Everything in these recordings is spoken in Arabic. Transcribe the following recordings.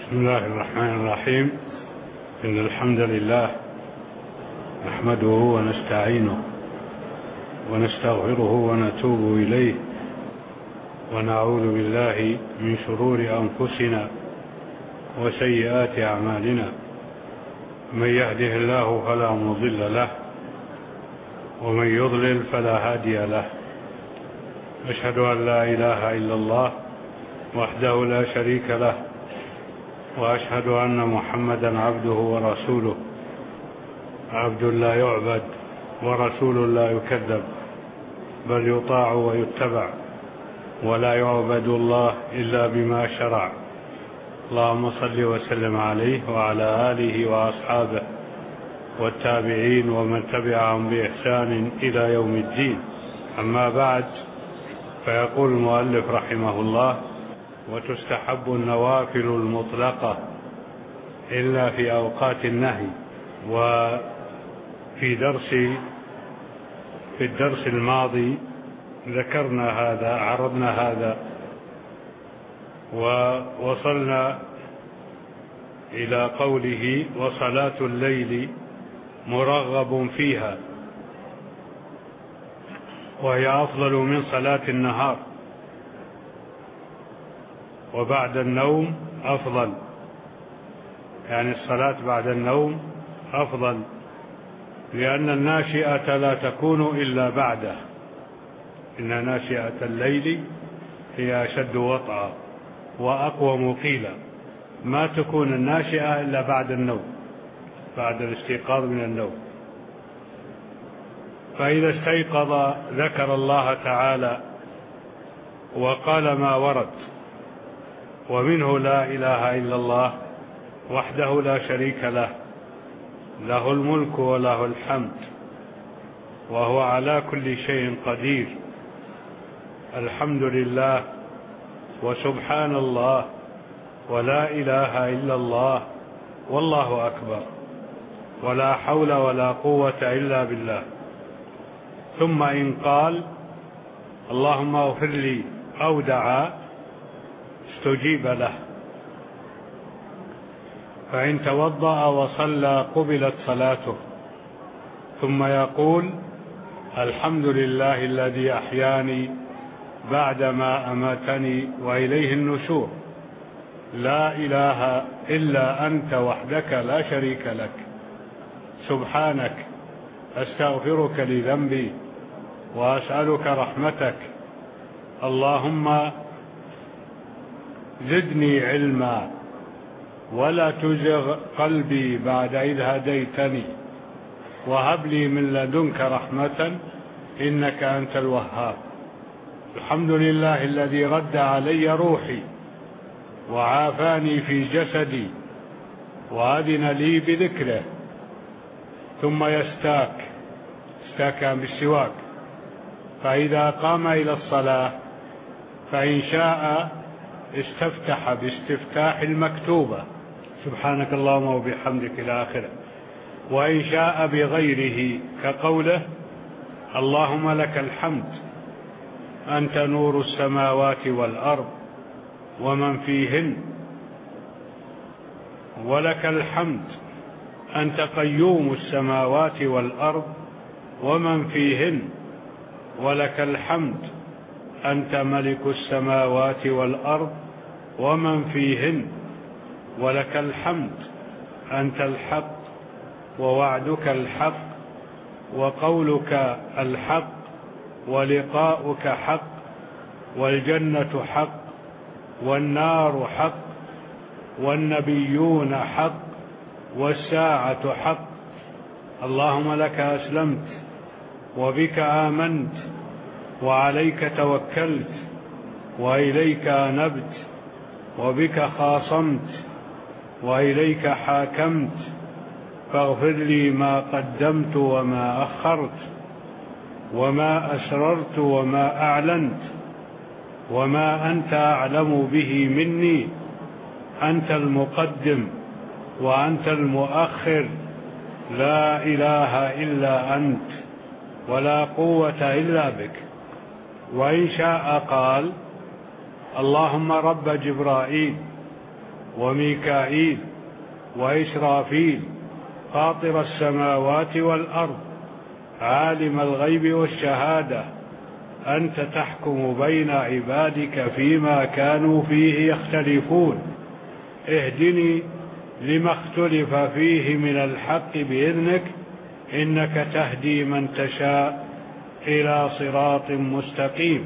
بسم الله الرحمن الرحيم. إن الحمد لله نحمده ونستعينه ونستغفره ونتوب إليه ونعوذ بالله من شرور أنفسنا وسيئات أعمالنا. من يهده الله فلا مضل له ومن يضلل فلا هادي له. أشهد أن لا إله إلا الله وحده لا شريك له، وأشهد أن محمدا عبده ورسوله، عبد لا يعبد ورسول لا يكذب، بل يطاع ويتبع، ولا يعبد الله إلا بما شرع. اللهم صل وسلم عليه وعلى آله وأصحابه والتابعين ومن تبعهم بإحسان إلى يوم الدين. أما بعد، فيقول المؤلف رحمه الله: وتستحب النوافل المطلقة إلا في أوقات النهي. وفي الدرس الماضي ذكرنا هذا، عرضنا هذا، ووصلنا إلى قوله: وصلاة الليل مرغب فيها، وهي أفضل من صلاة النهار، وبعد النوم أفضل، يعني الصلاة بعد النوم أفضل، لأن الناشئة لا تكون إلا بعده. إن ناشئة الليل هي أشد وطئا وأقوم قيلا. ما تكون الناشئة إلا بعد النوم، بعد الاستيقاظ من النوم. فإذا استيقظ ذكر الله تعالى وقال ما ورد، ومنه: لا إله إلا الله وحده لا شريك له، له الملك وله الحمد وهو على كل شيء قدير. الحمد لله وسبحان الله ولا إله إلا الله والله أكبر، ولا حول ولا قوة إلا بالله. ثم إن قال: اللهم اغفر لي، أو دعا، استجيب له. فإن توضأ وصلى قبلت صلاته، ثم يقول: الحمد لله الذي أحياني بعدما أماتني وإليه النشور، لا إله إلا أنت وحدك لا شريك لك، سبحانك، أستغفرك لذنبي وأسألك رحمتك، اللهم زدني علما ولا تزغ قلبي بعد إذ هديتني، وهب لي من لدنك رحمة إنك أنت الوهاب. الحمد لله الذي رد علي روحي وعافاني في جسدي وأذن لي بذكره. ثم استاك بالسواك. فإذا قام إلى الصلاة فإن شاء استفتح باستفتاح المكتوبة، سبحانك اللهم وبحمدك إلى آخره، وإن شاء بغيره، كقوله: اللهم لك الحمد أنت نور السماوات والأرض ومن فيهن، ولك الحمد أنت قيوم السماوات والأرض ومن فيهن، ولك الحمد أنت ملك السماوات والأرض ومن فيهن، ولك الحمد أنت الحق ووعدك الحق وقولك الحق ولقاؤك حق، والجنة حق والنار حق والنبيون حق والساعة حق. اللهم لك أسلمت وبك آمنت وعليك توكلت وإليك أنبت وبك خاصمت وإليك حاكمت، فاغفر لي ما قدمت وما أخرت وما أسررت وما أعلنت وما أنت أعلم به مني، أنت المقدم وأنت المؤخر، لا إله إلا أنت ولا قوة إلا بك. وإن شاء قال: اللهم رب جبرائيل وميكائيل وإسرافيل فاطر السماوات والأرض عالم الغيب والشهادة أنت تحكم بين عبادك فيما كانوا فيه يختلفون اهدني لما اختلف فيه من الحق بإذنك إنك تهدي من تشاء إلى صراط مستقيم.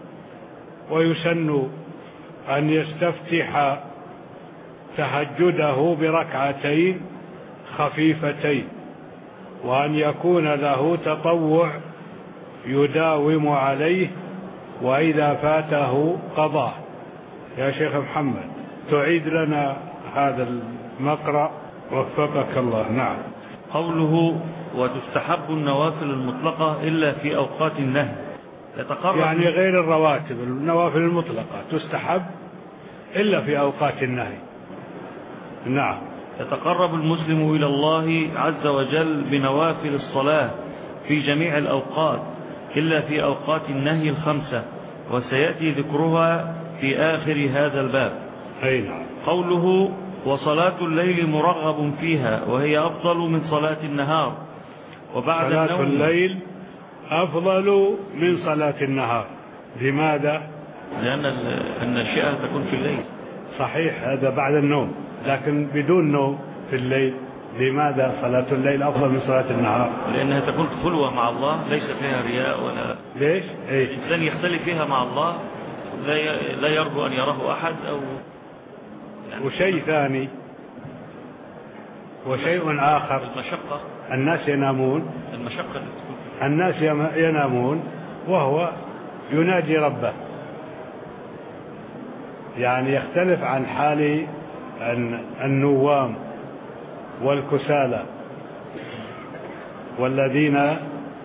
ويسن أن يستفتح تهجده بركعتين خفيفتين، وأن يكون له تطوع يداوم عليه، وإذا فاته قضاه. يا شيخ محمد تعيد لنا هذا المقرأ وفقك الله. نعم. قوله وتستحب النوافل المطلقة إلا في أوقات النهي، يعني غير الرواتب، النوافل المطلقة تستحب إلا في أوقات النهي. نعم. يتقرب المسلم إلى الله عز وجل بنوافل الصلاة في جميع الأوقات إلا في أوقات النهي الخمسة، وسيأتي ذكرها في آخر هذا الباب. أي نعم. قوله وصلاة الليل مرغب فيها وهي أفضل من صلاة النهار. وبعد صلاة الليل أفضل من صلاة النهار. لماذا؟ لأن الناشئة تكون في الليل. صحيح، هذا بعد النوم، لكن بدون نوم في الليل. لماذا صلاة الليل أفضل من صلاة النهار؟ لأنها تكون خلوة مع الله، ليس فيها رياء ولا ليش؟ الإنسان يختلف فيها مع الله، لا يرجو أن يراه أحد أو يعني. وشيء ثاني، وشيء آخر، المشقة. الناس ينامون، المشقة الناس ينامون وهو يناجي ربه، يعني يختلف عن حال النوام والكسالى والذين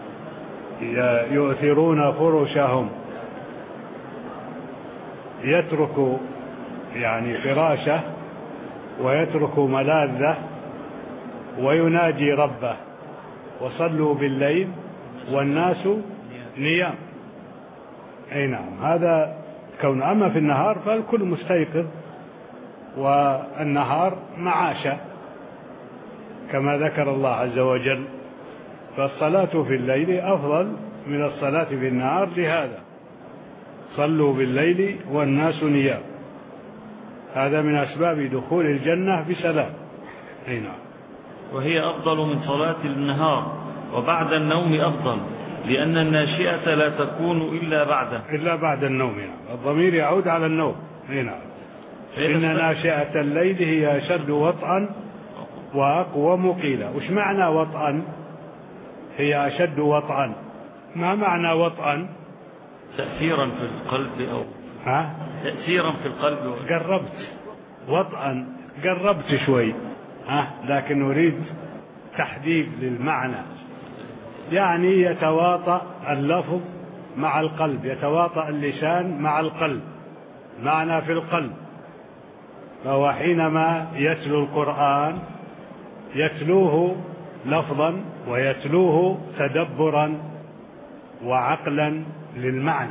يؤثرون فرشهم، يترك يعني فراشه ويترك ملاذه ويناجي ربه. وصلوا بالليل والناس نيام. أي نعم، هذا كون. أما في النهار فالكل مستيقظ، والنهار معاشة كما ذكر الله عز وجل، فالصلاة في الليل أفضل من الصلاة في النهار. لهذا صلوا بالليل والناس نيام، هذا من أسباب دخول الجنة بسلام. أي نعم. وهي أفضل من صلاة النهار، وبعد النوم أفضل، لأن الناشئة لا تكون إلا بعد النوم. نعم. الضمير يعود على النوم. أي نعم. إن ناشئة الليل هي أشد وطئا وأقوم قيلا. وش معنى وطئا؟ هي أشد وطئا. ما معنى وطئا؟ تأثيرا في القلب أو تأثيرا في القلب. قربت وطئا، قربت شوي، لكن أريد تحديد للمعنى. يعني يتواطأ اللفظ مع القلب، يتواطأ اللسان مع القلب، معنى في القلب. فهو حينما يتلو القرآن يتلوه لفظا ويتلوه تدبرا وعقلا للمعنى.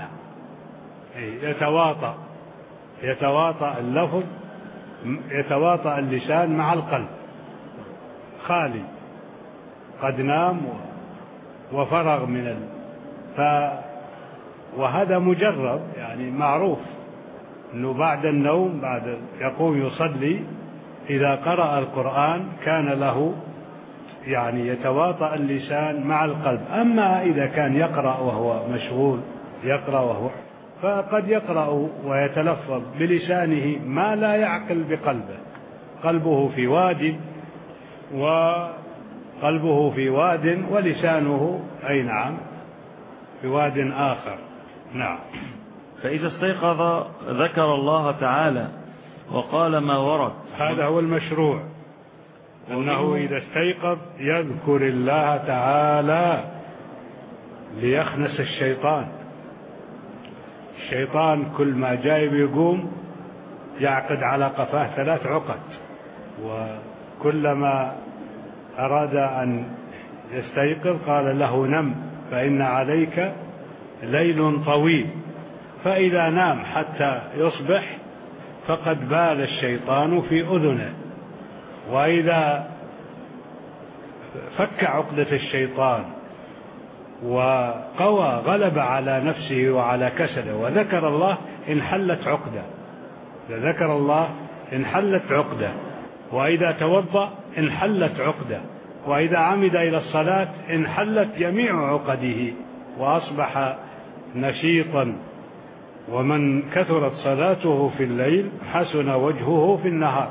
يتواطأ اللفظ، يتواطأ اللسان مع القلب. خالي قد نام وفرغ من وهذا مجرب، يعني معروف أنه بعد النوم، بعد يقوم يصلي، إذا قرأ القرآن كان له يعني يتواطأ اللسان مع القلب. أما إذا كان يقرأ وهو مشغول، يقرأ وهو فقد يقرأ ويتلفظ بلسانه ما لا يعقل بقلبه، قلبه في واد ولسانه أي نعم في واد آخر. نعم. فإذا استيقظ ذكر الله تعالى وقال ما ورد. هذا هو المشروع، أنه إذا استيقظ يذكر الله تعالى ليخنس الشيطان. الشيطان كل ما جاي بيقوم يعقد على قفاه 3 عقد، وكلما أراد أن يستيقظ قال له نم فإن عليك ليل طويل. فإذا نام حتى يصبح فقد بال الشيطان في أذنه. وإذا فك عقدة الشيطان وقوى غلب على نفسه وعلى كسله وذكر الله انحلت عقدة، ذكر الله انحلت عقدة. وإذا توضأ انحلت عقدة، وإذا عمد إلى الصلاة انحلت جميع عقده وأصبح نشيطا. ومن كثرت صلاته في الليل حسن وجهه في النهار.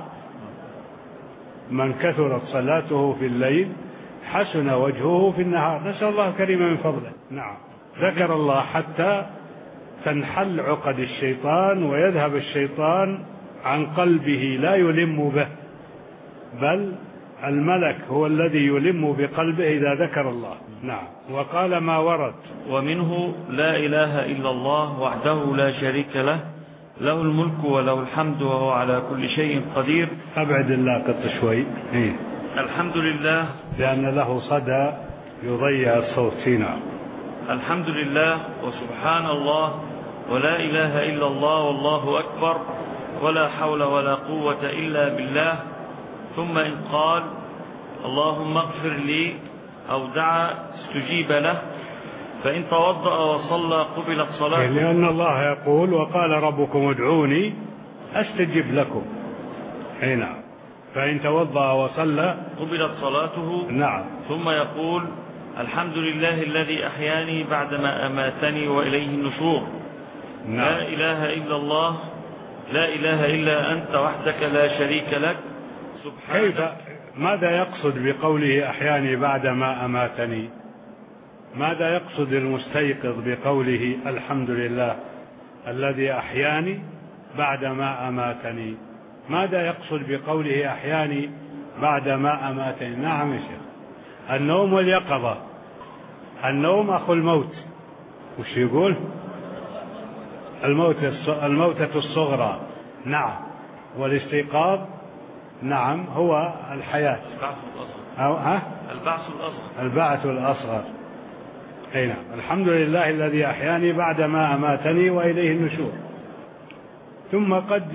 من كثرت صلاته في الليل حسن وجهه في النهار. نسأل الله الكريم من فضله. نعم، ذكر الله حتى تنحل عقد الشيطان ويذهب الشيطان عن قلبه، لا يلم به، بل الملك هو الذي يلم بقلبه إذا ذكر الله. نعم. وقال ما ورد: ومنه لا إله إلا الله وحده لا شريك له، له الملك وله الحمد وهو على كل شيء قدير. أبعد اللاقط شوي. الحمد لله، لأن له صدى يضيع الصوت فينا. الحمد لله وسبحان الله ولا إله إلا الله والله أكبر ولا حول ولا قوة إلا بالله. ثم إن قال اللهم اغفر لي أو دعا استجيب له. فإن توضأ وصلى قبلت صلاته، لأن الله يقول: وقال ربكم ادعوني أستجب لكم. نعم. فإن توضأ وصلى قبلت صلاته. نعم. ثم يقول: الحمد لله الذي أحياني بعدما أماتني وإليه النشور. نعم. لا إله إلا الله، لا إله إلا أنت وحدك لا شريك لك. كيف؟ ماذا يقصد بقوله أحياني بعدما أماتني؟ ماذا يقصد المستيقظ بقوله الحمد لله الذي أحياني بعدما أماتني؟ ماذا يقصد بقوله أحياني بعدما أماتني؟ نعم يا شيخ، النوم واليقظة. النوم أخو الموت. وش يقول؟ الموتة الصغرى. نعم. والاستيقاظ نعم هو الحياة، البعث الأصغر. أي نعم. الحمد لله الذي أحياني بعدما أماتني وإليه النشور. ثم قد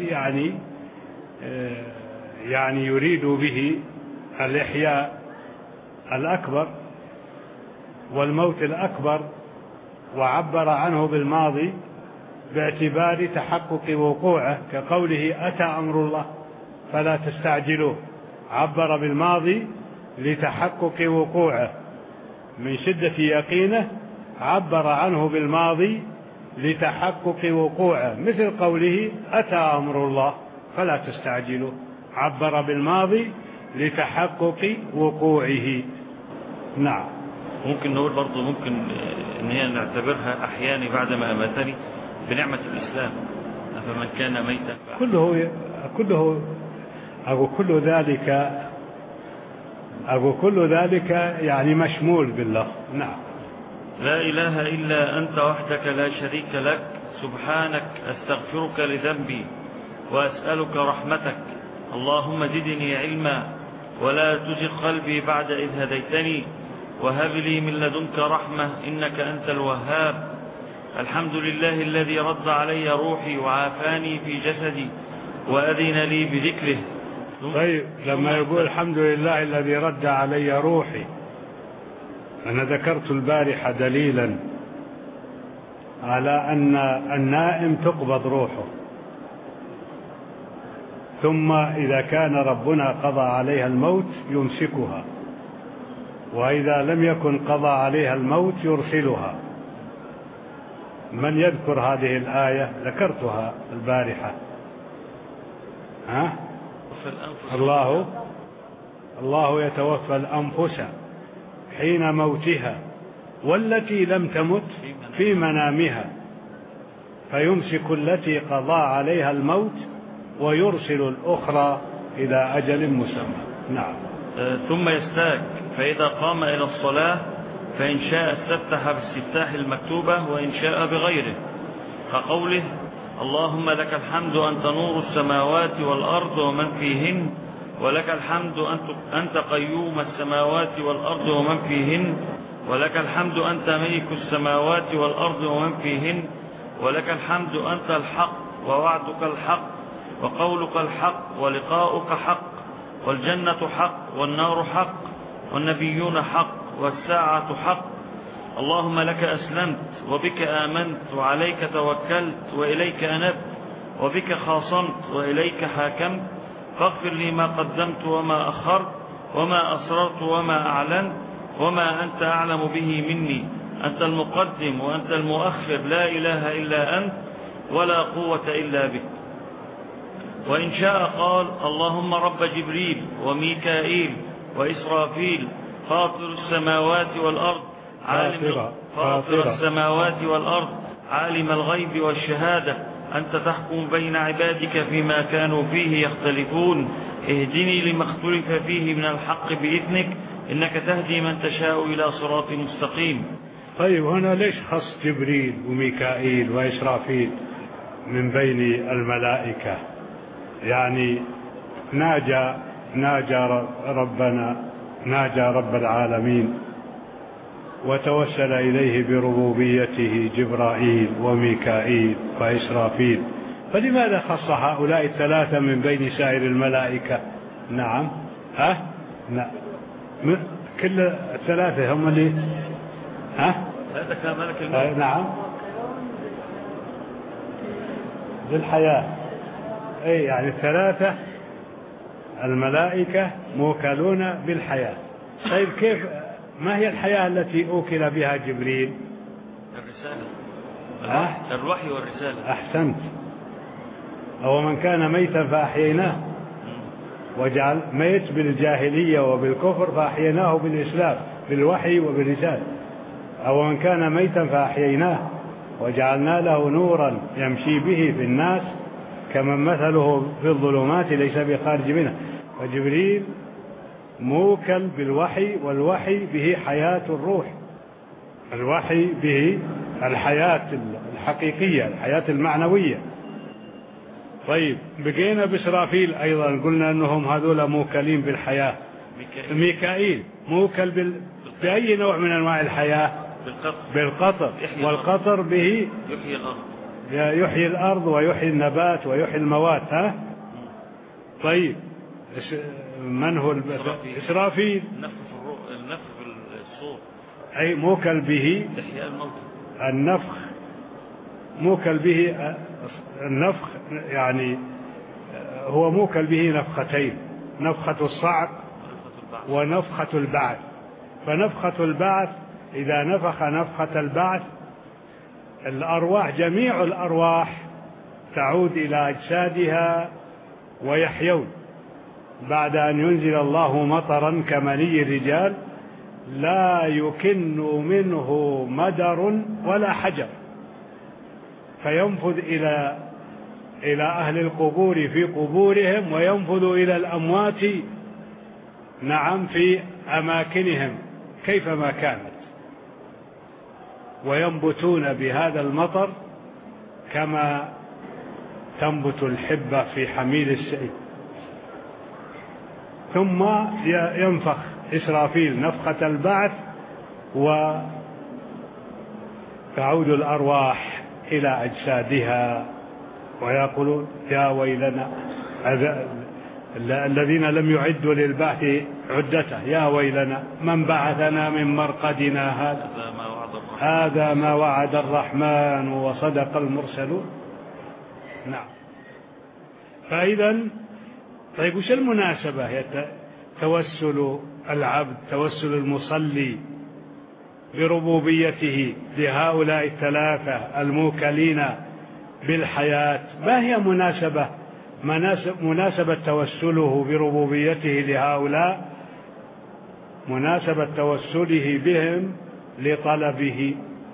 يعني يريد به الإحياء الأكبر والموت الأكبر، وعبر عنه بالماضي باعتبار تحقق وقوعه، كقوله أتى أمر الله فلا تستعجلوه. عبر بالماضي لتحقق وقوعه من شدة يقينه، عبر عنه بالماضي لتحقق وقوعه، مثل قوله أتى أمر الله فلا تستعجلوه. عبر بالماضي لتحقق وقوعه. نعم. ممكن نقول برضو، ممكن ان هي نعتبرها أحياني بعدما أماتني بنعمة الإسلام، أفمن كان ميتا. كل ذلك يعني مشمول باللفظ. نعم. لا إله إلا أنت وحدك لا شريك لك، سبحانك أستغفرك لذنبي وأسألك رحمتك، اللهم زدني علما ولا تزغ قلبي بعد إذ هديتني وهب لي من لدنك رحمة إنك أنت الوهاب. الحمد لله الذي رد علي روحي وعافاني في جسدي وأذن لي بذكره. طيب، لما يقول الحمد لله الذي رد علي روحي، أنا ذكرت البارحة دليلا على أن النائم تقبض روحه، ثم إذا كان ربنا قضى عليها الموت يمسكها، وإذا لم يكن قضى عليها الموت يرسلها. من يذكر هذه الآية؟ ذكرتها البارحة. الله يتوفى الأنفس حين موتها والتي لم تمت في منامها فيمسك التي قضى عليها الموت ويرسل الأخرى إلى أجل مسمى. نعم. ثم يستاك فإذا قام إلى الصلاة فإن شاء استفتح باستفتاح المكتوبة وإن شاء بغيره، كقوله اللهم لك الحمد أنت نور السماوات والأرض ومن فيهن، ولك الحمد أنت قيوم السماوات والأرض ومن فيهن، ولك الحمد أنت ملك السماوات والأرض ومن فيهن، ولك الحمد أنت الحق ووعدك الحق وقولك الحق ولقاؤك حق والجنة حق والنار حق والنبيون حق والساعة حق. اللهم لك أسلمت وبك آمنت وعليك توكلت وإليك أنبت وبك خاصمت وإليك حاكمت. فاغفر لي ما قدمت وما أخرت وما أسررت وما أعلنت وما أنت أعلم به مني. أنت المقدم وأنت المؤخر، لا إله إلا أنت ولا قوة إلا بك. وإن شاء قال اللهم رب جبريل وميكائيل وإسرافيل فاطر السماوات والأرض فاطر السماوات والأرض عالم الغيب والشهادة أنت تحكم بين عبادك فيما كانوا فيه يختلفون. اهدني لما اختلف فيه من الحق بإذنك إنك تهدي من تشاء إلى صراط مستقيم. طيب هنا ليش خص جبريل وميكائيل وإسرافيل من بين الملائكة؟ يعني ناجى رب العالمين وتوسل إليه بربوبيته جبرائيل وميكائيل وإسرافيل، فلماذا خص هؤلاء الثلاثة من بين سائر الملائكة؟ نعم كل الثلاثة هم اللي هذا كان ملك الموت. نعم بالحياة، أي يعني الثلاثة الملائكة موكلون بالحياة. طيب كيف، ما هي الحياة التي أوكل بها جبريل؟ الرسالة، الوحي والرسالة. أحسنت. أو من كان ميتا فأحييناه، وجعل ميت بالجاهلية وبالكفر فأحييناه بالإسلام بالوحي وبالرسالة. أو من كان ميتا فأحييناه وجعلنا له نورا يمشي به في الناس كمن مثله في الظلمات ليس بخارج منها. وجبريل موكل بالوحي، والوحي به حياة الروح، الوحي به الحياة الحقيقية، الحياة المعنوية. طيب بقينا بإسرافيل أيضا، قلنا أنهم هذول موكلين بالحياة. ميكائيل موكل بأي نوع من أنواع الحياة؟ بالقطر. والقطر به يحيي الأرض ويحيي النبات ويحيي المواد. طيب من هو إسرافيل؟ النفخ في الصور، أي موكل به إحياء الموت. النفخ موكل به النفخ، يعني هو موكل به نفختين، نفخة الصعق ونفخة البعث. فنفخة البعث إذا نفخ نفخة البعث الأرواح، جميع الأرواح تعود إلى أجسادها ويحيون بعد أن ينزل الله مطرا كمني الرجال لا يكن منه مدر ولا حجر، فينفذ إلى أهل القبور في قبورهم، وينفذ إلى الأموات نعم في أماكنهم كيفما كانت، وينبتون بهذا المطر كما تنبت الحبة في حميل السيل. ثم ينفخ إسرافيل نفخة البعث وتعود الأرواح إلى أجسادها، ويقولون يا ويلنا، الذين لم يعدوا للبعث عدته، يا ويلنا من بعثنا من مرقدنا هذا ما وعد الرحمن وصدق المرسلون. نعم. فإذا طيب وش المناسبة؟ توسل العبد، توسل المصلي بربوبيته لهؤلاء الثلاثة الموكلين بالحياة، ما هي مناسبة توسله بربوبيته لهؤلاء؟ مناسبة توسله بهم لطلبه،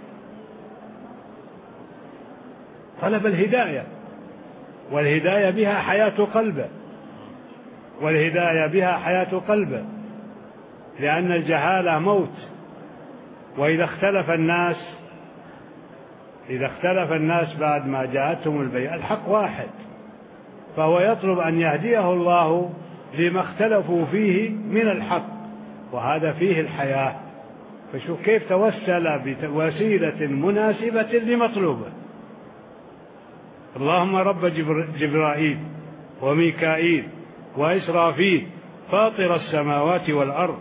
طلب الهداية، والهداية بها حياة قلبه، والهداية بها حياة قلبه، لأن الجهالة موت. وإذا اختلف الناس بعد ما جاءتهم البينة، الحق واحد، فهو يطلب أن يهديه الله لما اختلفوا فيه من الحق، وهذا فيه الحياة. فشوف كيف توسل بوسيلة مناسبة لمطلوبه. اللهم رب جبرائيل وميكائيل وإسرافيل فاطر السماوات والأرض.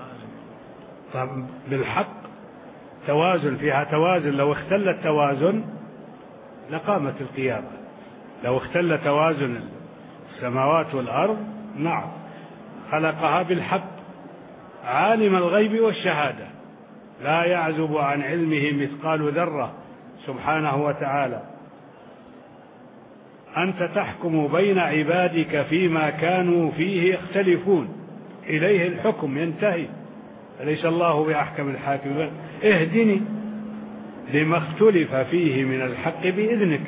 بالحق توازن، فيها توازن. لو اختل التوازن لقامت القيامة. لو اختل توازن السماوات والأرض، نعم، خلقها بالحق عالم الغيب والشهادة، لا يعزب عن علمه مثقال ذرة سبحانه وتعالى. أنت تحكم بين عبادك فيما كانوا فيه يختلفون، إليه الحكم ينتهي، أليس الله بأحكم الحاكمين؟ اهدني لما اختلف فيه من الحق بإذنك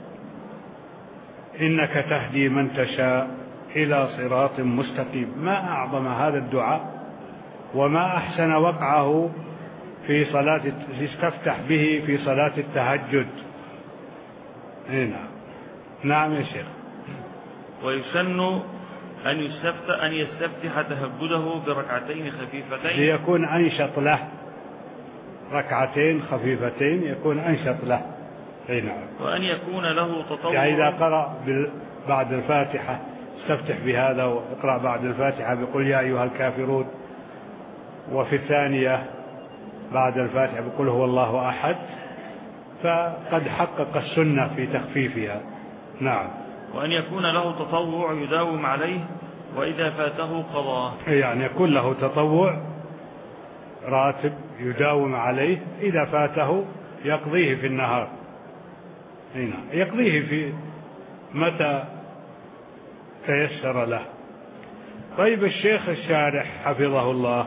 إنك تهدي من تشاء إلى صراط مستقيم. ما أعظم هذا الدعاء وما أحسن وقعه في صلاة استفتح به في صلاة التهجد. نعم يا شيخ. ويسن أن يستفتح تهجده بركعتين خفيفتين ليكون أنشط له، ركعتين خفيفتين يكون أنشط له. نعم. وأن يكون له تطوع، يعني إذا قرأ بعد الفاتحة استفتح بهذا، واقرأ بعد الفاتحة بقول يا أيها الكافرون، وفي الثانية بعد الفاتحة بقول هو الله أحد، فقد حقق السنة في تخفيفها. نعم. وأن يكون له تطوع يداوم عليه وإذا فاته قضاه، يعني يكون له تطوع راتب يداوم عليه، إذا فاته يقضيه في النهار، يقضيه في متى تيسر له. طيب الشيخ الشارح حفظه الله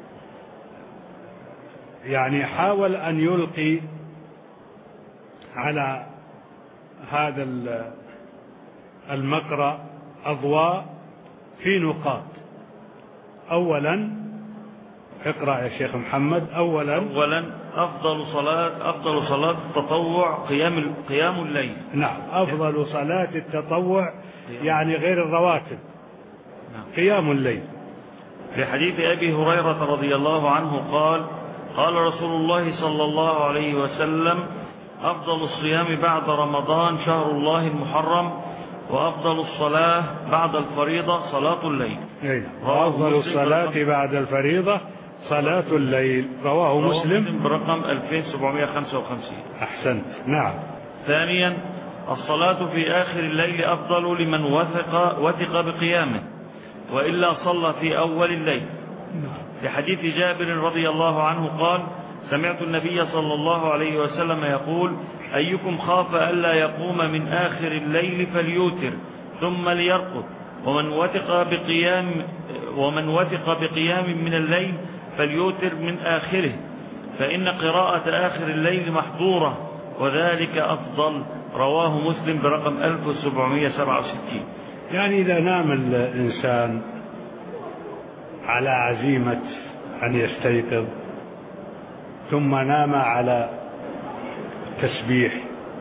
يعني حاول أن يلقي على هذا المقرأ أضواء في نقاط. أولا اقرأ يا شيخ محمد. أولا أفضل صلاة التطوع قيام الليل. نعم، أفضل صلاة التطوع يعني غير الرواتب. قيام الليل. لحديث أبي هريرة رضي الله عنه قال رسول الله صلى الله عليه وسلم: أفضل الصيام بعد رمضان شهر الله المحرم، وأفضل الصلاة بعد الفريضة صلاة الليل. وأفضل الصلاة بعد الفريضة صلاة الليل. رواه مسلم برقم 2755. أحسنت. نعم. ثانيا الصلاة في آخر الليل أفضل لمن وثق بقيامه، وإلا صلى في أول الليل. لحديث جابر رضي الله عنه قال: سمعت النبي صلى الله عليه وسلم يقول: أيكم خاف ألا يقوم من آخر الليل فليوتر ثم ليرقد، ومن وثق بقيام من الليل فليوتر من آخره، فإن قراءة آخر الليل محظورة وذلك أفضل. رواه مسلم برقم 1767. يعني إذا نام الإنسان على عزيمة أن يستيقظ ثم نام على تسبيح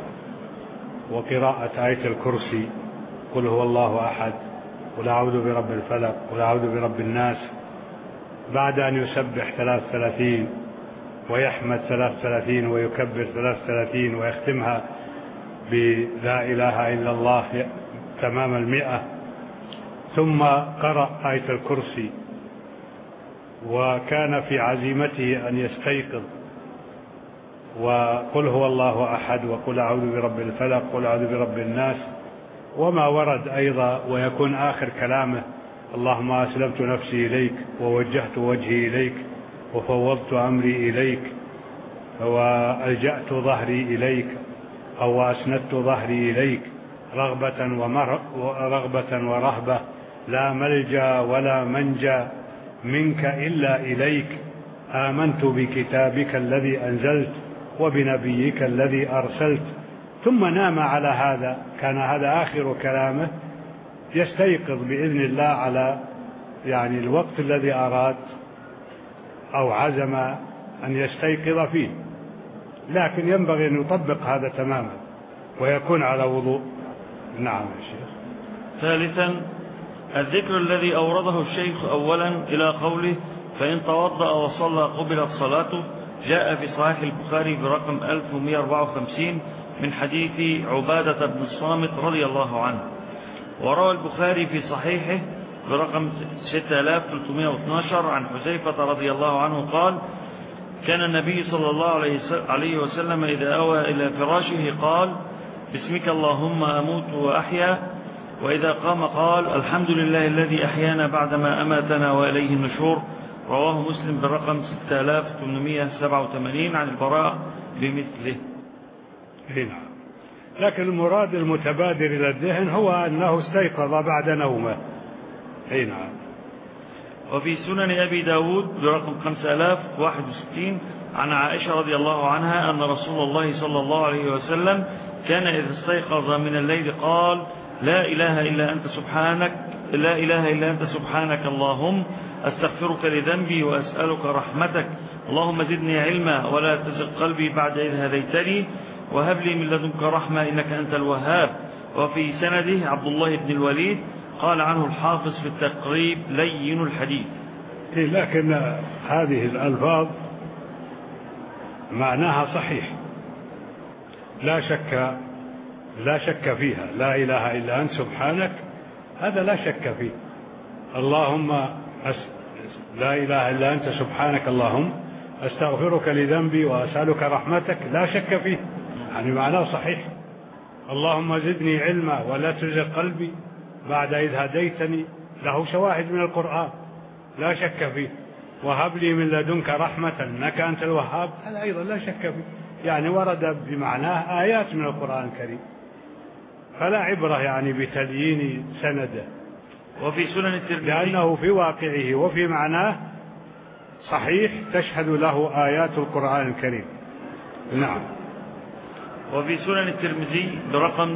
وقراءة آية الكرسي، قل هو الله أحد، قل أعوذ برب الفلق، قل أعوذ برب الناس، بعد أن يسبح 33 ويحمد 33 ويكبر 33 ويختمها بلا إله إلا الله تمام 100، ثم قرأ آية الكرسي وكان في عزيمته أن يستيقظ، وقل هو الله أحد، وقل أعوذ برب الفلق، قل أعوذ برب الناس، وما ورد أيضا، ويكون آخر كلامه: اللهم أسلمت نفسي إليك ووجهت وجهي إليك وفوضت أمري إليك وألجأت ظهري إليك أو أسندت ظهري إليك رغبة ورهبة، لا ملجأ ولا منجى منك إلا إليك، آمنت بكتابك الذي أنزلت وبنبيك الذي أرسلت. ثم نام على هذا، كان هذا آخر كلامه، يستيقظ بإذن الله على يعني الوقت الذي أراد أو عزم أن يستيقظ فيه، لكن ينبغي أن يطبق هذا تماما ويكون على وضوء. نعم يا شيخ. ثالثا الذكر الذي أورده الشيخ أولا إلى قوله: فإن توضأ وصلى قبلت صلاته، جاء في صحيح البخاري برقم 1154 من حديث عبادة بن الصامت رضي الله عنه. وروى البخاري في صحيحه برقم 6312 عن حذيفة رضي الله عنه قال: كان النبي صلى الله عليه وسلم إذا أوى إلى فراشه قال: باسمك اللهم أموت وأحيا. وإذا قام قال: الحمد لله الذي أحيانا بعدما أماتنا وإليه النشور. رواه مسلم برقم 6887 عن البراء بمثله. هنا لكن المراد المتبادر إلى الذهن هو أنه استيقظ بعد نومه. هنا وفي سنن أبي داود برقم 5061 عن عائشة رضي الله عنها أن رسول الله صلى الله عليه وسلم كان إذا استيقظ من الليل قال: لا إله إلا أنت سبحانك اللهم أستغفرك لذنبي وأسألك رحمتك، اللهم زدني علما ولا تزغ قلبي بعد إذ هديتني وهب لي من لدنك رحمة إنك أنت الوهاب. وفي سنده عبد الله بن الوليد قال عنه الحافظ في التقريب لين الحديث. لكن هذه الألفاظ معناها صحيح لا شك فيها. لا إله إلا أنت سبحانك، هذا لا شك فيه. لا إله إلا أنت سبحانك اللهم أستغفرك لذنبي وأسألك رحمتك، لا شك فيه، يعني معناه صحيح. اللهم زدني علما ولا تزغ قلبي بعد إذ هديتني، له شواهد من القرآن لا شك فيه. وهب لي من لدنك رحمة إنك أنت الوهاب، هذا أيضا لا شك فيه، يعني ورد بمعناه آيات من القرآن الكريم، فلا عبرة يعني بتليين سنده. وفي سنن الترمذي لأنه في واقعه وفي معناه صحيح تشهد له آيات القرآن الكريم. نعم. وفي سنن الترمذي برقم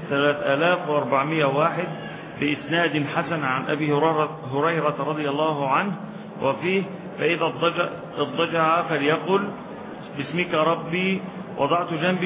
3401 بإسناد حسن عن أبي هريرة رضي الله عنه، وفيه: فإذا اضطجع فليقل باسمك ربي وضعت جنبي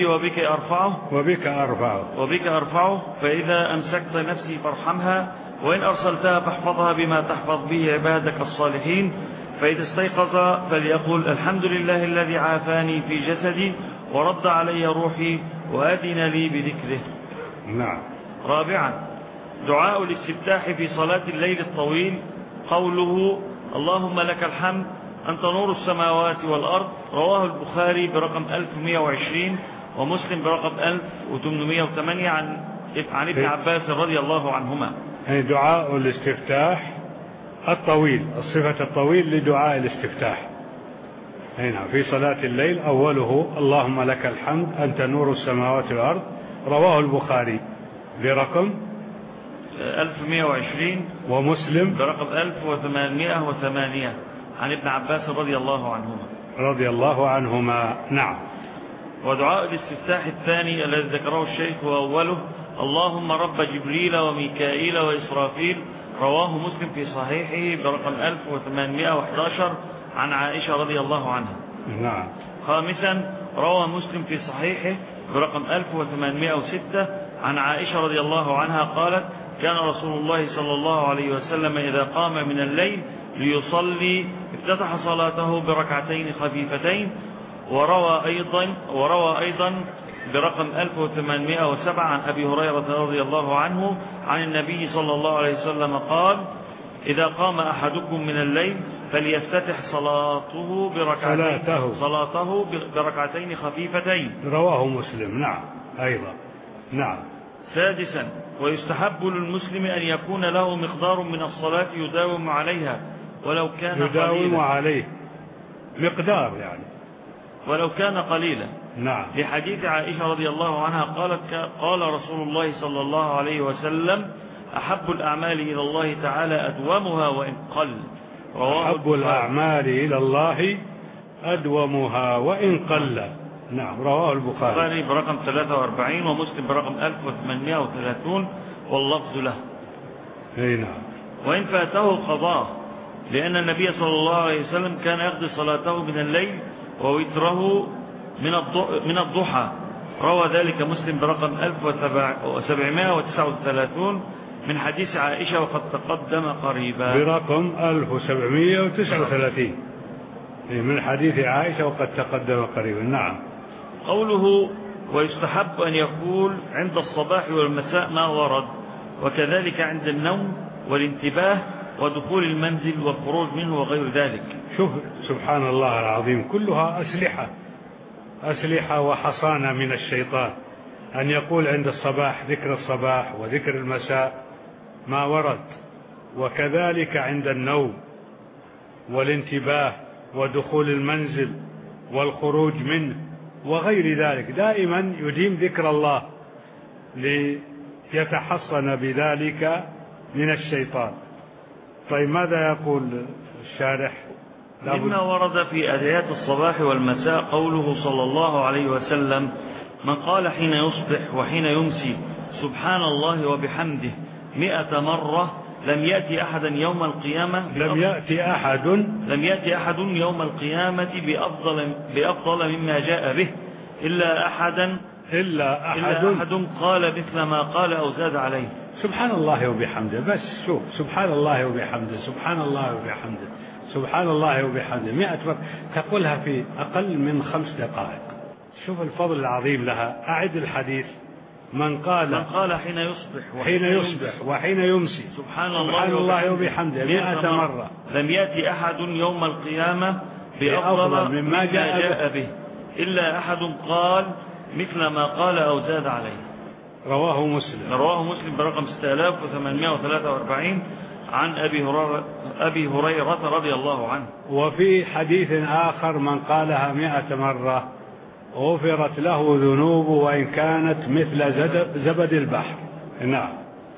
وبك أرفعه فإذا أمسكت نفسي فارحمها، وإن أرسلتها فاحفظها بما تحفظ به عبادك الصالحين. فإذا استيقظ فليقل: الحمد لله الذي عافاني في جسدي ورد علي روحي وأذن لي بذكره. نعم. رابعا، دعاء الاستفتاح في صلاة الليل الطويل، قوله: اللهم لك الحمد أنت نور السماوات والأرض. رواه البخاري برقم 1120 ومسلم برقم 1808 عن ابن عباس رضي الله عنهما. يعني دعاء الاستفتاح الطويل، الصفة الطويل لدعاء الاستفتاح هنا في صلاة الليل، أوله: اللهم لك الحمد أنت نور السماوات والأرض. رواه البخاري برقم 1120 ومسلم برقم 1808 عن ابن عباس رضي الله عنهما. نعم. ودعاء الاستفتاح الثاني الذي ذكره الشيخ وأوله: اللهم رب جبريل وميكائيل وإسرافيل. رواه مسلم في صحيحه برقم 1811 عن عائشة رضي الله عنها. نعم. خامسا، روى مسلم في صحيحه برقم 1806 عن عائشة رضي الله عنها قالت: كان رسول الله صلى الله عليه وسلم إذا قام من الليل ليصلي افتتح صلاته بركعتين خفيفتين. وروى أيضا برقم 1807 عن أبي هريرة رضي الله عنه عن النبي صلى الله عليه وسلم قال: إذا قام أحدكم من الليل فليفتتح صلاته بركعتين خفيفتين. رواه مسلم. نعم. أيضا. نعم. سادسا، ويستحب للمسلم أن يكون له مقدار من الصلاة يداوم عليها ولو كان قليلا. نعم. لحديث عائشة رضي الله عنها قالت: قال رسول الله صلى الله عليه وسلم: أحب الأعمال إلى الله تعالى أدومها وإن قل. أحب الأعمال إلى الله أدومها وإن قل. نعم. رواه البخاري برقم 43 ومسلم برقم 1830 واللفظ له. نعم. وإن فاته قضاه، لأن النبي صلى الله عليه وسلم كان يقضي صلاته من الليل ووتره من الضحى. روى ذلك مسلم برقم 1739 من حديث عائشة وقد تقدم قريبا. برقم 1739 من حديث عائشة وقد تقدم قريبا. نعم. قوله: ويستحب أن يقول عند الصباح والمساء ما ورد. وكذلك عند النوم والانتباه ودخول المنزل والخروج منه وغير ذلك. شوف سبحان الله العظيم، كلها أسلحة وحصانة من الشيطان، أن يقول عند الصباح ذكر الصباح وذكر المساء ما ورد، وكذلك عند النوم والانتباه ودخول المنزل والخروج منه وغير ذلك، دائما يديم ذكر الله ليتحصن بذلك من الشيطان. طيب ماذا يقول الشارح؟ مما ورد في أدعيات الصباح والمساء قوله صلى الله عليه وسلم: من قال حين يصبح وحين يمسي سبحان الله وبحمده 100 مرة لم يأتي أحدا يوم القيامة لم يأتي أحد يوم القيامة بأفضل مما جاء به إلا أحد قال مثل ما قال أو زاد عليه. سبحان الله وبحمده، بس شوف، سبحان الله وبحمده، سبحان الله وبحمده، سبحان الله وبحمده 100 مرة تقولها في أقل من 5 دقائق. شوف الفضل العظيم لها. أعد الحديث: من قال حين يصبح وحين يمسي سبحان الله وبحمده 100 مرة لم يأتي أحد يوم القيامة بأفضل مما جاء به إلا أحد قال مثل ما قال أو زاد عليه. رواه مسلم برقم 6843 عن أبي هريرة رضي الله عنه. وفي حديث آخر: من قالها 100 مرة غفرت له ذنوبه وإن كانت مثل زبد البحر. نعم.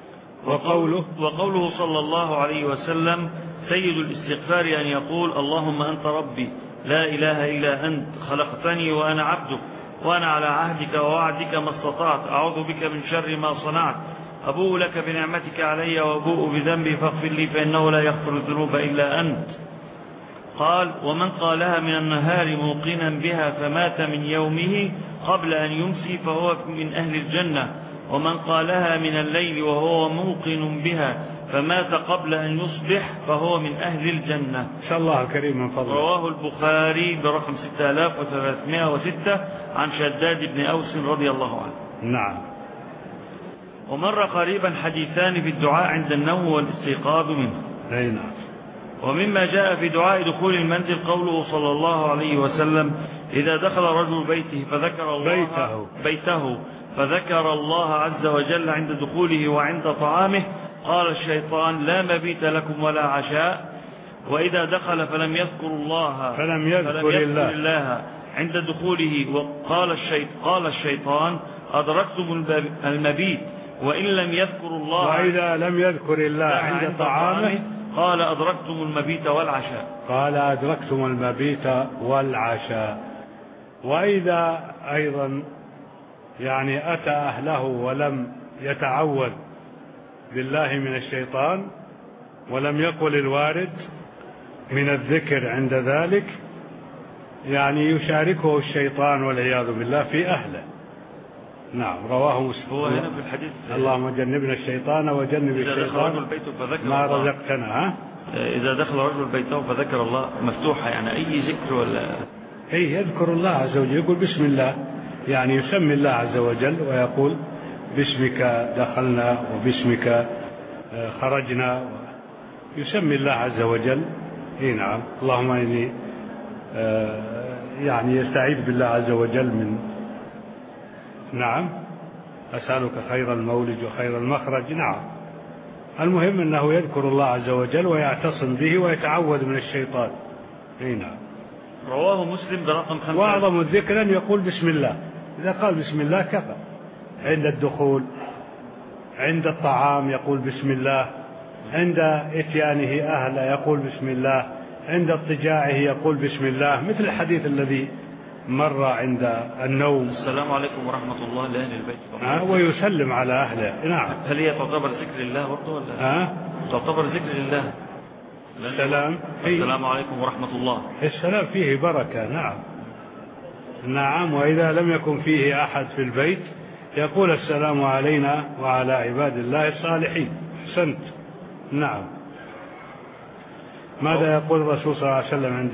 وقوله صلى الله عليه وسلم: سيد الاستغفار أن يقول: اللهم أنت ربي لا إله إلا أنت خلقتني وأنا عبدك وأنا على عهدك ووعدك ما استطعت أعوذ بك من شر ما صنعت أبوء لك بنعمتك علي وأبوء بذنبي فاغفر لي فإنه لا يغفر الذنوب إلا أنت. قال: ومن قالها من النهار موقنا بها فمات من يومه قبل أن يمسي فهو من أهل الجنة، ومن قالها من الليل وهو موقن بها فمات قبل أن يصبح فهو من أهل الجنة. إن شاء الله الكريم من فضله. رواه البخاري برقم 6306 عن شداد بن أوس رضي الله عنه. نعم. ومر قريبا حديثان في الدعاء عند النوم والاستيقاظ منه. نعم. ومما جاء في دعاء دخول المنزل قوله صلى الله عليه وسلم: إذا دخل رجل بيته فذكر الله عز وجل عند دخوله وعند طعامه قال الشيطان: لا مبيت لكم ولا عشاء. وإذا دخل فلم يذكر الله عند دخوله قال الشيطان: أدركتم المبيت. وإن لم يذكر الله وإذا لم يذكر الله عند طعامه قال: أدركتم المبيت والعشاء. وإذا أيضا يعني أتى أهله ولم يتعوذ بالله من الشيطان ولم يقل الوارد من الذكر عند ذلك، يعني يشاركه الشيطان والعياذ بالله في أهله. نعم. رواه مسلم. هو هنا في الحديث: اللهم جنبنا الشيطان وجنب الشيطان ما رزقتنا. إذا دخل رجل بيته فذكر الله مفتوحة، يعني أي ذكر ولا يذكر الله عز وجل، يقول بسم الله، يعني يسمي الله عز وجل ويقول باسمك دخلنا وباسمك خرجنا، يسمي الله عز وجل. نعم. اللهم إني يعني يستعيذ بالله عز وجل من نعم أسألك خير المولج وخير المخرج. نعم. المهم أنه يذكر الله عز وجل ويعتصم به ويتعوذ من الشيطان. نعم. رواه مسلم برقم 5. وأعظم الذكر أن يقول بسم الله. إذا قال بسم الله كفى. عند الدخول، عند الطعام يقول بسم الله، عند إتيانه أهله يقول بسم الله، عند اضطجاعه يقول بسم الله، مثل الحديث الذي مر عند النوم: السلام عليكم ورحمة الله لأهل البيت. ويسلم على أهله. نعم. هل هي تعتبر ذكر الله برضه ولا تعتبر ذكر الله؟ السلام عليكم ورحمة الله. السلام فيه بركة. نعم. وإذا لم يكن فيه أحد في البيت يقول السلام علينا وعلى عباد الله الصالحين. أحسنت. نعم. ماذا يقول الرسول صلى الله عليه وسلم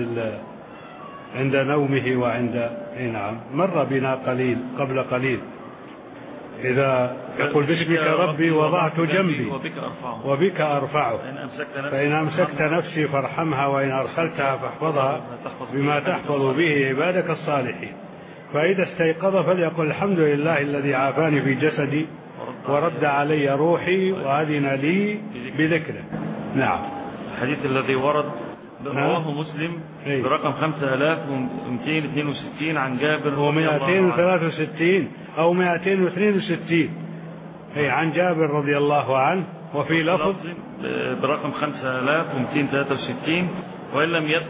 عند نومه وعند نعم مر بنا قبل قليل إذا يقول باسمك ربي وضعت جنبي وبك أرفعه، فإن أمسكت نفسي فارحمها وإن أرسلتها فاحفظها بما تحفظ به عبادك الصالحين. فإذا استيقظ فليقل الحمد لله الذي عافاني في جسدي ورد علي روحي وأذن لي بذكره. نعم. الحديث الذي ورد رواه مسلم برقم 5262 عن جابر و263 أو 262 عن جابر رضي الله عنه. وفي لفظ برقم 5263 وإن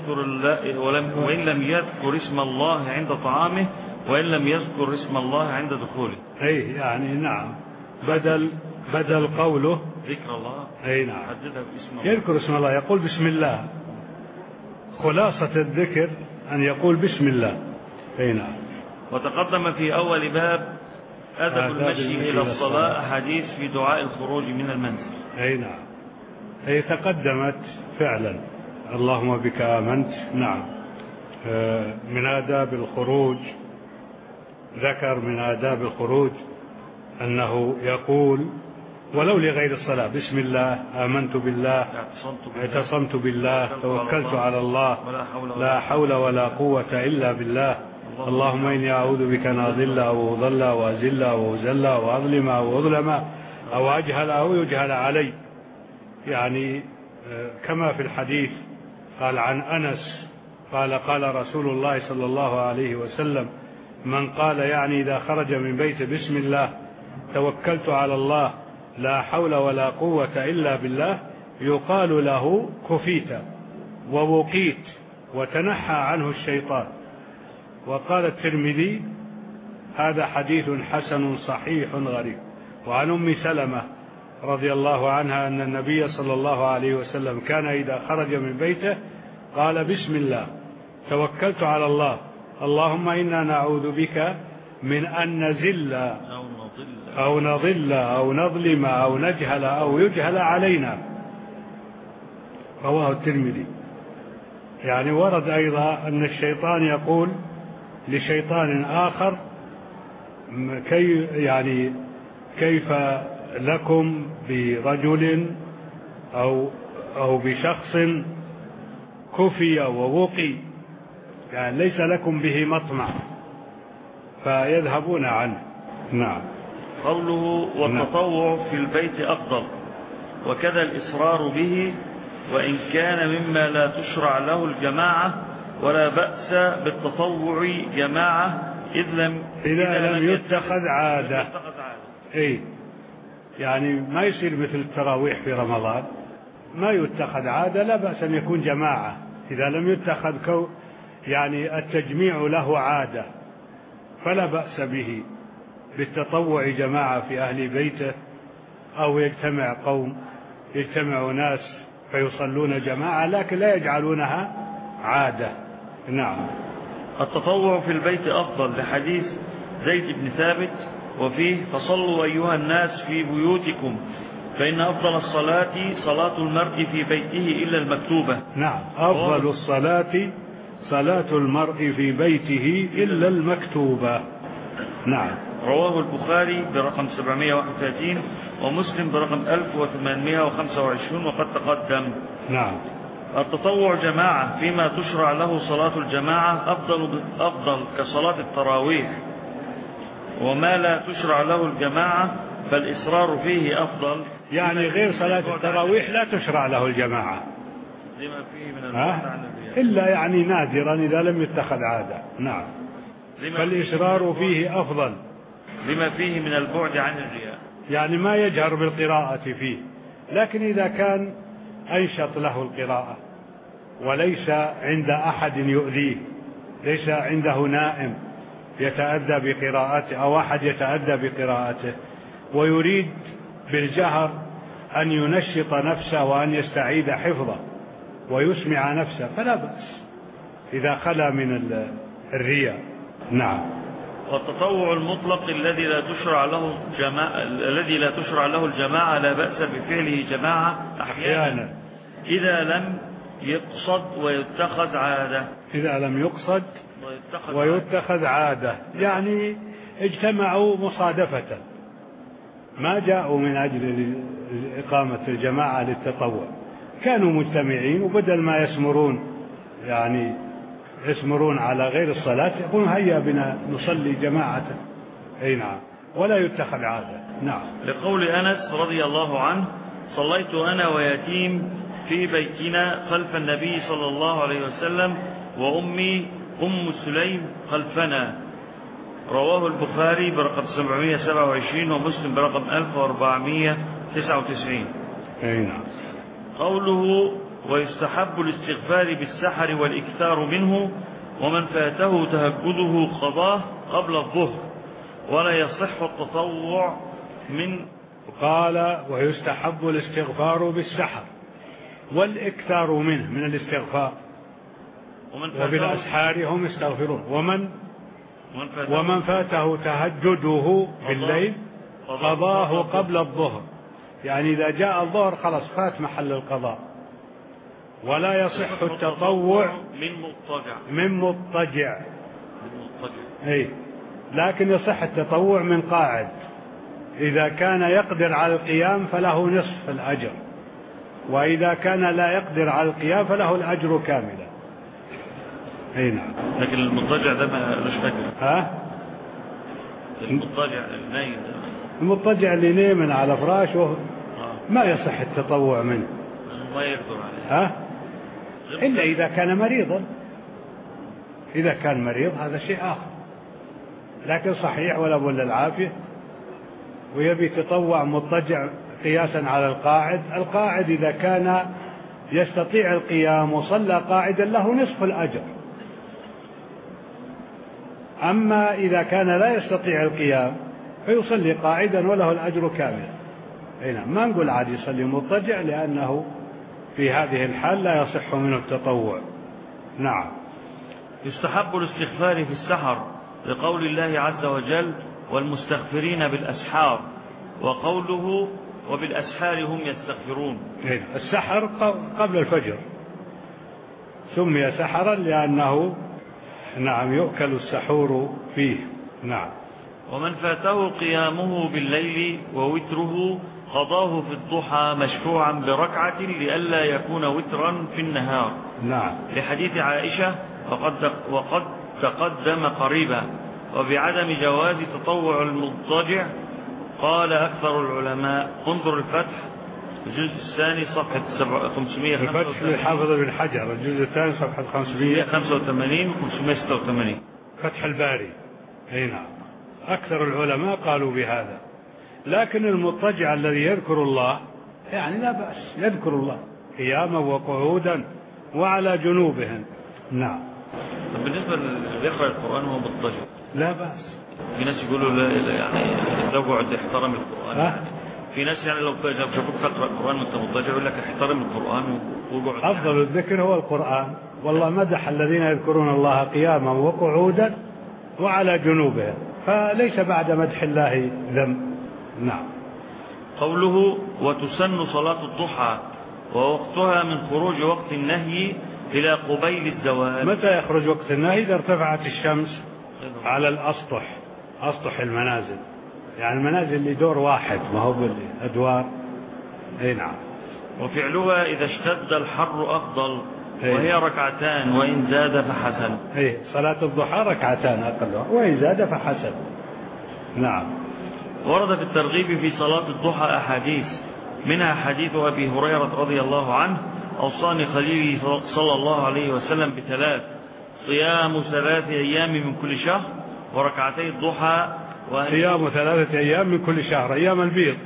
لم يذكر اسم الله عند طعامه وإن لم يذكر اسم الله عند دخوله. يعني نعم، بدل قوله ذكر الله. نعم، يذكر اسم الله، يقول بسم الله. خلاصة الذكر أن يقول بسم الله. نعم. وتقدم في أول باب أدب المشي إلى الصلاة حديث في دعاء الخروج من المنزل. نعم، هي تقدمت فعلا. اللهم بك آمنت. نعم. من آداب الخروج، ذكر من آداب الخروج أنه يقول ولو لغير الصلاة بسم الله، آمنت بالله، اعتصمت بالله، توكلت على الله، لا حول ولا قوة إلا بالله، اللهم إني أعوذ بك أن أضل أو أضل أو أزل أو أزل أو أظلم أو أظلم أو أجهل أو يجهل علي. يعني كما في الحديث قال عن أنس قال رسول الله صلى الله عليه وسلم من قال يعني إذا خرج من بيته بسم الله توكلت على الله لا حول ولا قوة إلا بالله يقال له كفيت ووقيت وتنحى عنه الشيطان. وقال الترمذي هذا حديث حسن صحيح غريب. وعن أم سلمة رضي الله عنها أن النبي صلى الله عليه وسلم كان إذا خرج من بيته قال بسم الله توكلت على الله اللهم إنا نعوذ بك من أن نزل أو نضل أو نظلم أو نجهل أو يجهل علينا. رواه الترمذي. يعني ورد أيضا أن الشيطان يقول لشيطان آخر كيف لكم برجل أو بشخص كفي ووقي، يعني ليس لكم به مطمع، فيذهبون عنه. نعم. قوله والتطوع في البيت أفضل، وكذا الإصرار به وإن كان مما لا تشرع له الجماعة، ولا بأس بالتطوع جماعة إذا لم يتخذ عادة. يعني ما يصير مثل التراويح في رمضان، ما يتخذ عادة، لا بأس أن يكون جماعة إذا لم يتخذ يعني التجميع له عادة، فلا بأس به بالتطوع جماعة في أهل بيته، أو يجتمع ناس فيصلون جماعة لكن لا يجعلونها عادة. نعم. التطوع في البيت أفضل لحديث زيد بن ثابت وفيه فصلوا أيها الناس في بيوتكم فإن أفضل الصلاة صلاة المرء في بيته إلا المكتوبة. نعم، أفضل الصلاة صلاة المرء في بيته إلا المكتوبة. نعم. رواه البخاري برقم 731 ومسلم برقم 1825 وقد تقدم. نعم. التطوع جماعة فيما تشرع له صلاة الجماعة أفضل كصلاة التراويح، وما لا تشرع له الجماعة فالإصرار فيه أفضل. يعني غير صلاة التراويح لا تشرع له الجماعة لما فيه من البعد عن الرياء، إلا يعني نادرا إذا لم يتخذ عادة. نعم. فالإصرار فيه أفضل لما فيه من البعد عن الرياء، يعني ما يجهر بالقراءة فيه، لكن إذا كان أنشط له القراءة وليس عند أحد يؤذيه، ليس عنده نائم يتأذى بقراءته أو أحد يتأذى بقراءته ويريد بالجهر أن ينشط نفسه وأن يستعيد حفظه ويسمع نفسه فلا بأس إذا خلا من الرياء. نعم. والتطوع المطلق الذي لا تشرع له الجماعة لا بأس بفعله جماعة أحيانا إذا لم يقصد ويتخذ عادة. إذا لم يقصد ويتخذ عادة، يعني اجتمعوا مصادفة ما جاءوا من أجل إقامة الجماعة للتطوع، كانوا مجتمعين، وبدل ما يسمرون على غير الصلاة يقولون هيا بنا نصلي جماعة. أي نعم، ولا يتخذ عادة. نعم. لقول أنس رضي الله عنه: صليت أنا ويتيم في بيتنا خلف النبي صلى الله عليه وسلم وأمي أم سليم خلفنا. رواه البخاري برقم 727 ومسلم برقم 1499. أي نعم. قوله: ويستحب الاستغفار بالسحر والإكثار منه، ومن فاته تهجده قضاه قبل الظهر، ولا يصح التطوع من. قال: ويستحب الاستغفار بالسحر والإكثار منه من الاستغفار، وبالأسحار هم يستغفرون. ومن فاته تهجده بالليل قضاه قبل الظهر، يعني إذا جاء الظهر خلاص فات محل القضاء. ولا يصح التطوع من مضطجع. أي، لكن يصح التطوع من قاعد، إذا كان يقدر على القيام فله نصف الأجر، وإذا كان لا يقدر على القيام فله الأجر كاملا. أي نعم. لكن المضطجع ده مش فاكر. المضطجع اللي نيم على فراشه ما يصح التطوع منه، ما يقدر عليه. إلا إذا كان مريضا. إذا كان مريض هذا شيء آخر، لكن صحيح ولا بد العافية، ويبي تطوع مضطجع قياسا على القاعد إذا كان يستطيع القيام وصلى قاعدا له نصف الأجر. أما إذا كان لا يستطيع القيام فيصلي قاعدا وله الأجر كاملا. هنا ما نقول عاد يصلي مضطجع، لأنه في هذه الحال لا يصح منه التطوع. نعم. يستحب الاستغفار في السحر لقول الله عز وجل: والمستغفرين بالأسحار، وقوله: وبالأسحار هم يستغفرون. السحر قبل الفجر سمي سحرا لأنه يؤكل السحور فيه. نعم. ومن فاته قيامه بالليل ووتره قضاه في الضحى مشفوعا بركعة لئلا يكون وترا في النهار. نعم. لحديث عائشة وقد تقدم قريبا. وبعدم جواز تطوع المضطجع قال أكثر العلماء. انظر الفتح الجزء الثاني صفحة 585. الفتح للحافظ بن حجر الجزء الثاني صفحة 585 و 586. فتح الباري. أي نعم. أكثر العلماء قالوا بهذا، لكن المضطجع الذي يذكر الله يعني لا بأس، يذكر الله قياما وقعودا وعلى جنوبهم. نعم. بالنسبة اللي يقرأ القرآن وهو مضطجع لا بأس. في ناس يقولوا لا يعني تقعد احترم القرآن. في ناس يعني لو شافوك تقرأ القرآن وانت مضطجع يقول لك احترم القرآن وقعد. أفضل الذكر هو القرآن، والله مدح الذين يذكرون الله قياما وقعودا وعلى جنوبهم، فليس بعد مدح الله ذنب. نعم. قوله: وتسن صلاة الضحى ووقتها من خروج وقت النهي إلى قبيل الزوال. متى يخرج وقت النهي؟ إذا ارتفعت الشمس على الأسطح، أسطح المنازل، يعني المنازل اللي دور واحد ما هو بالأدوار. أي نعم. وفعلها إذا اشتد الحر أفضل، وهي ركعتان وإن زاد فحسن. صلاة الضحى ركعتان أقلها وإن زاد فحسن. نعم. ورد في الترغيب في صلاة الضحى أحاديث، منها حديث أبي هريرة رضي الله عنه: أوصاني خليلي صلى الله عليه وسلم بثلاث: صيام 3 أيام من كل شهر، وركعتي الضحى. صيام 3 أيام من كل شهر، أيام البيض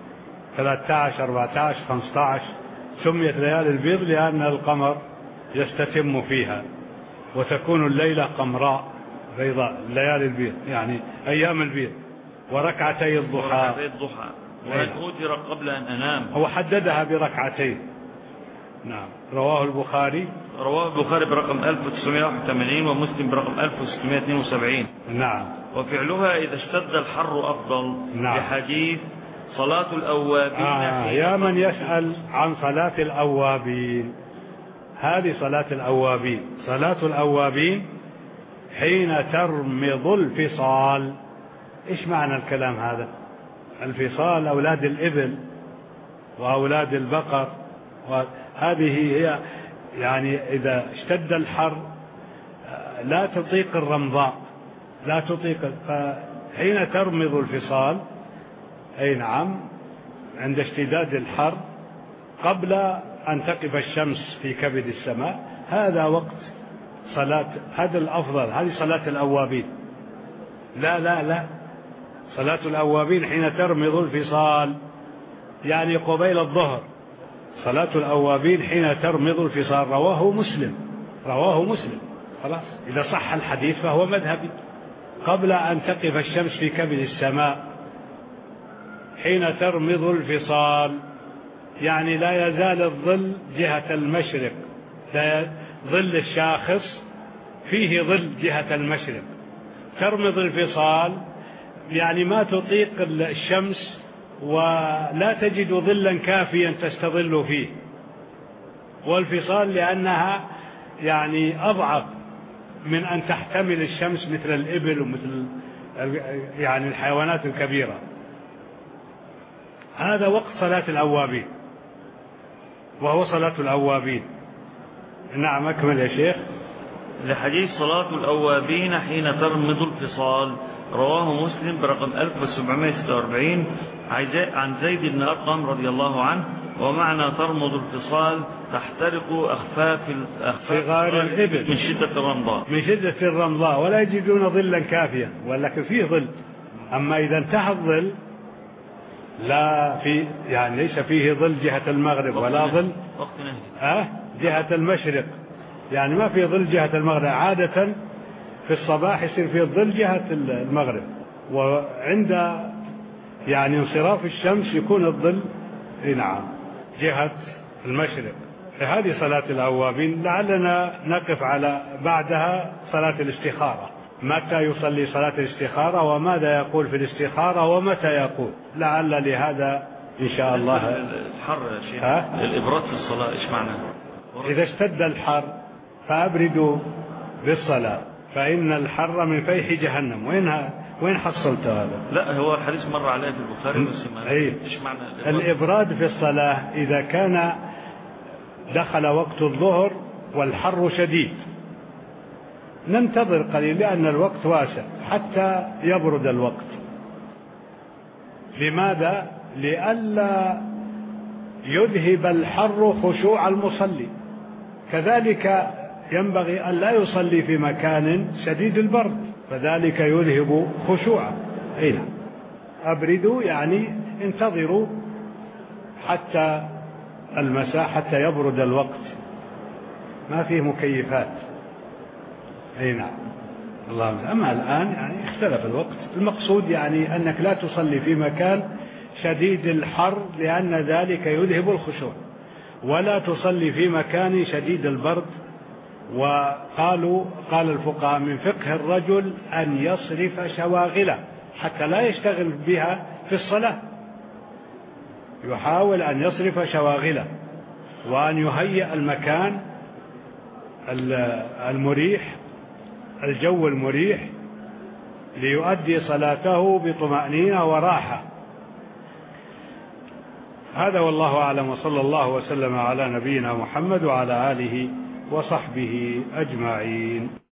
13 14 15 سميت ليالي البيض لأن القمر يستتم فيها، وتكون الليلة قمراء بيضاء، ليالي البيض يعني أيام البيض. وركعتي الضحى وأن أوتر قبل أن أنام. هو حددها بركعتين. نعم. رواه البخاري برقم 1981 ومسلم برقم 1672. نعم. وفعلها إذا اشتد الحر أفضل. نعم. لحديث صلاة الأوابين. يا من يسأل عن صلاة الأوابين، هذه صلاة الأوابين. صلاة الأوابين حين ترمض الفصال. إيش معنى الكلام هذا؟ الفصال أولاد الإبل وأولاد البقر، وهذه هي يعني إذا اشتد الحر لا تطيق الرمضاء، لا تطيق، فحين ترمض الفصال أي نعم عند اشتداد الحر قبل أن تقف الشمس في كبد السماء، هذا وقت صلاة، هذا الأفضل، هذه صلاة الأوابين. لا صلاة الأوابين حين ترمض الفصال، يعني قبيل الظهر. صلاة الأوابين حين ترمض الفصال، رواه مسلم. خلاص إذا صح الحديث فهو مذهبي. قبل أن تقف الشمس في كبد السماء حين ترمض الفصال، يعني لا يزال الظل جهة المشرق، ظل الشاخص فيه ظل جهة المشرق. ترمض الفصال يعني ما تطيق الشمس ولا تجد ظلا كافيا تستظل فيه، والفصال لأنها يعني أضعف من أن تحتمل الشمس مثل الإبل ومثل يعني الحيوانات الكبيرة. هذا وقت صلاة الأوابين، وهو صلاة الأوابين. نعم أكمل يا شيخ. لحديث صلاة الأوابين حين ترمض الفصال، رواه مسلم برقم 1746 عن زيد بن أرقم رضي الله عنه. ومعنى ترمض الفصال تحترق أخفاف صغار الإبل من شدة الرمضاء ولا يجدون ظلا كافيا، ولكن فيه ظل. أما إذا انتهى الظل لا في يعني ليس فيه ظل جهة المغرب ولا ظل جهة المشرق، يعني ما في ظل جهة المغرب. عادة في الصباح يصير فيه الظل جهة المغرب، وعند يعني انصراف الشمس يكون الظل نعم جهة المشرق. هذه صلاة الأوابين. لعلنا نقف على بعدها صلاة الاستخارة، متى يصلي صلاة الاستخارة وماذا يقول في الاستخارة ومتى يقول، لعل لهذا إن شاء الله. الحر يا شيخ، الإبراد في الصلاة إيش معنى؟ إذا اشتد الحر فأبردوا بالصلاة فإن الحر من فيح جهنم. وين حصلت هذا؟ لا هو الحديث مر عليه في البخاري بس إيش معنى الإبراد في الصلاة؟ إذا كان دخل وقت الظهر والحر شديد ننتظر قليل لأن الوقت واسع حتى يبرد الوقت. لماذا؟ لئلا يذهب الحر خشوع المصلي. كذلك ينبغي أن لا يصلي في مكان شديد البرد، فذلك يذهب خشوعه. هنا أبردوا يعني انتظروا حتى المساء حتى يبرد الوقت، ما فيه مكيفات. أي نعم الله. أما الآن يعني اختلف الوقت، المقصود يعني أنك لا تصلي في مكان شديد الحر لأن ذلك يذهب الخشوع، ولا تصلي في مكان شديد البرد. قال الفقهاء من فقه الرجل أن يصرف شواغله حتى لا يشتغل بها في الصلاة، يحاول أن يصرف شواغله وأن يهيئ المكان المريح، الجو المريح، ليؤدي صلاته بطمأنينة وراحة. هذا والله أعلم، وصلى الله وسلم على نبينا محمد وعلى آله وصحبه أجمعين.